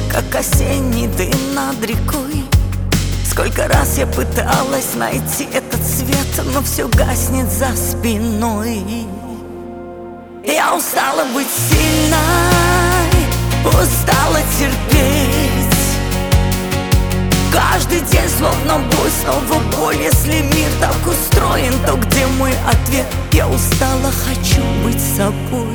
как осенний дым над рекой. Сколько раз я пыталась найти этот свет, но все гаснет за спиной. Я устала быть сильной, устала терпеть. Каждый день словно бой, снова боль. Если мир так устроен, то где мой ответ? Я устала, хочу быть собой.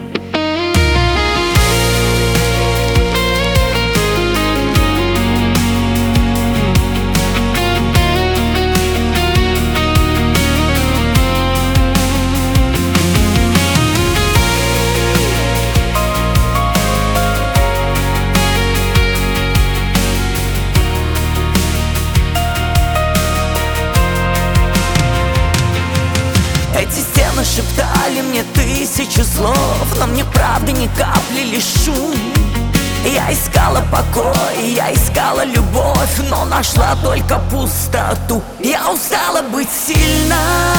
Эти стены шептали мне тысячу слов, но мне правда ни капли, лишь шум. Я искала покой, я искала любовь, но нашла только пустоту. Я устала быть сильной,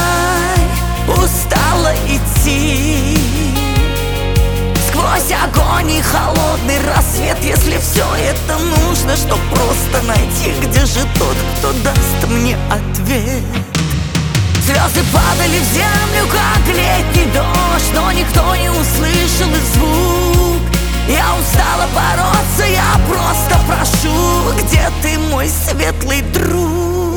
устала идти сквозь огонь и холодный рассвет. Если все это нужно, чтоб просто найти, где же тот, кто даст мне ответ? Звезды падали в землю, как летний дождь, но никто не услышал их звук. Я устала бороться, я просто прошу, где ты, мой светлый друг?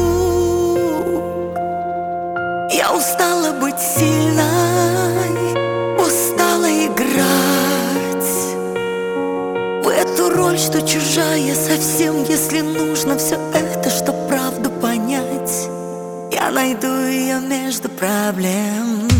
Я устала быть сильной, устала играть в эту роль, что чужая совсем. Если нужно все это, чтоб правду понять, я найду ее между проблем.